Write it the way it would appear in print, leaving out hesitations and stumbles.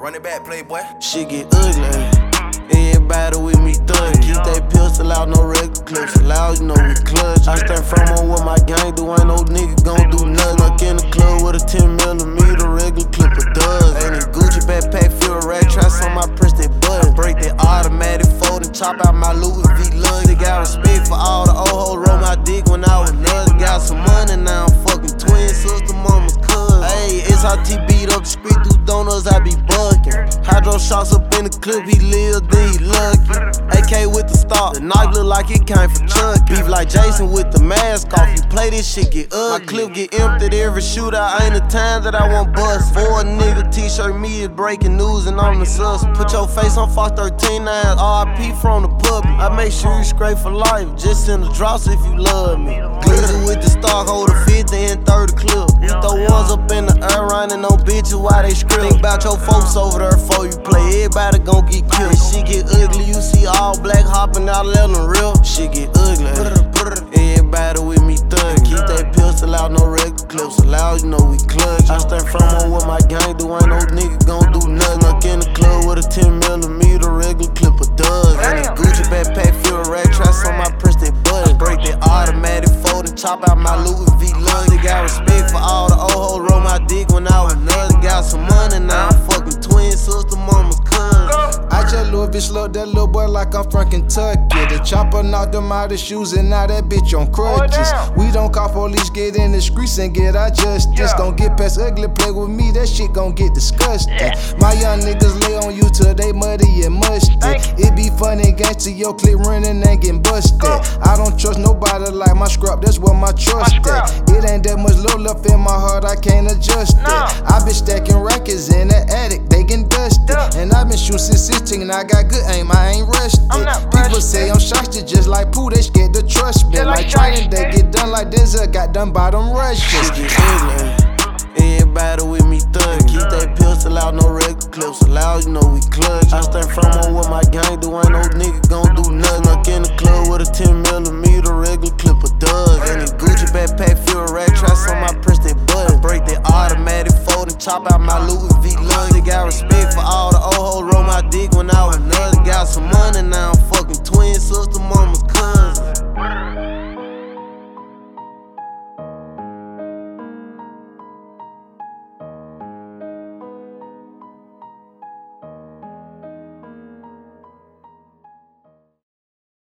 Run it back, playboy. Shit get ugly. Everybody with me thug. Keep that pistol out, no regular clips. Loud, you know we clutch. I stand firm on what my gang do. Ain't no nigga gon' do nothing. Look in the club with a 10mm regular clip of does. Ain't a Gucci backpack, feel a rat traps on my press that button. Break that automatic fold and chop out my Louis V lungs. They got respect for all the old hoes. Roll my dick when I was nuts. Got some money now, I'm fucking twin sister, mama's cousin. Ayy, SRT beat up the street through donuts, I be bucking. Hydro shots up in the clip, he live, then he lucky. AK with the star, the knife look like it came from Chuck. Beef like Jason with the mask off, you play this shit get ugly. My clip get emptied every shootout, ain't the time that I want bust. For a nigga t-shirt, me is breaking news and I'm the sus. Put your face on Fox 13 now, RIP from the public. I make sure you scrape for life, just send the drops if you love me. Glitter with the stock, hold a 50 and 30 clip. We throw ones up in the air, running on bitches while they script. Think about your folks over there before you play, everybody gon' get killed. Shit get ugly, you see all black hopping out, let them real. Shit get ugly. Everybody with me thug. Keep that pistol out, no regular clips. Loud, you know we clutch. I stand firm on what my gang do. Ain't no nigga gon' do nothing. Look in the club with a 10mm regular clip of does. Ain't a Gucci backpack, feel a rat traps on my press that button. Break that automatic fold and chop out my Louis V lungs. They got respect for all the old hoes. Roll my dick when I was nuts. Got some money now, I'm fucking twin sister, mama's cousin. I just Louis V slugged that little boy like I'm from Kentucky. The chopper knocked him out his shoes and now that bitch on crutches. We don't call police, get in the streets and get our justice. Don't get past ugly, play with me, that shit gon' get disgusting. My young niggas lay on you till they muddy and musty. It be funny, gangsta, your clip running and getting busted. I don't trust nobody like my scrap, that's where my trust at. It ain't that much love left in my heart, I can't adjust it. I been stacking rackets in the attic, they getting dusted. And I been shooting since 16 and I got good aim, I ain't rushed it. People say I'm shysty just like Pooh, they scared to trust me. Like training, they get done like Denzel got done by them rushes. Shit get ugly. Everybody with me thug. Keep that pistol out, no regular clips. Loud, you know we clutch. I stand firm on what my gang do. Ain't no nigga gon' do nothing. Look in the club with a 10mm regular clip of does. Ain't a Gucci backpack, feel a rat traps on my press that button. Break that automatic fold and chop out my Louis V lungs. They got respect for all the old hoes. Roll my dick when I was nuts. Got some money now, I'm fucking twin sister, mama's cousin.